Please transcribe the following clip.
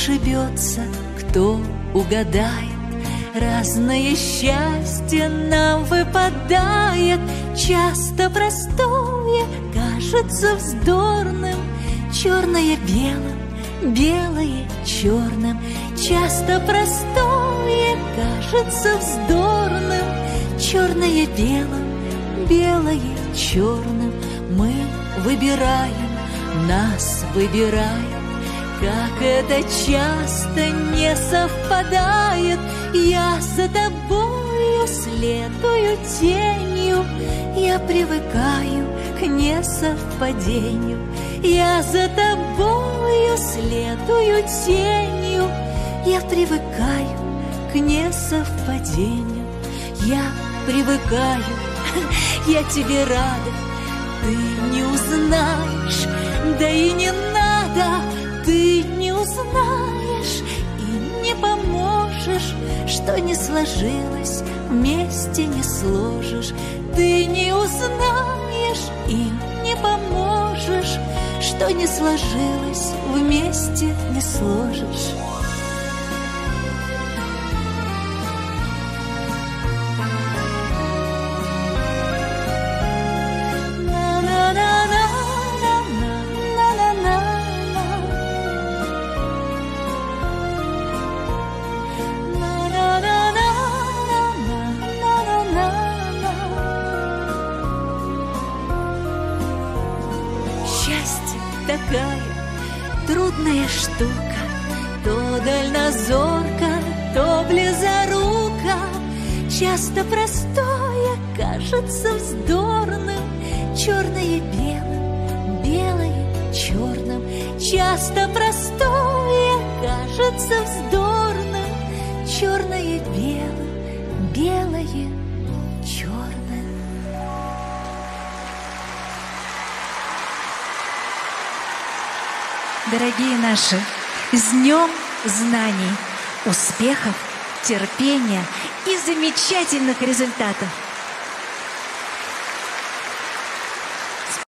ошибется, кто угадает. Разное счастье нам выпадает, часто простое кажется вздорным, черное белым, белое черным. Часто простое кажется вздорным, черное белым, белое черным. Мы выбираем, нас выбираем, как это часто не совпадает. Я за тобою следую тенью, я привыкаю к несовпадению. Я за тобою следую тенью, я привыкаю к несовпадению. Я привыкаю, я тебе рада, ты не узнаешь, да и не надо. Ты не узнаешь и не поможешь, что не сложилось, вместе не сложишь. Ты не узнаешь и не поможешь, что не сложилось, вместе не сложишь. Такая трудная штука, то дальнозорка, то близорука. Часто простое кажется вздорным, черное белым, белое черным. Часто простое кажется вздорным, черное белым, белое черным. Дорогие наши, с Днем знаний, успехов, терпения и замечательных результатов!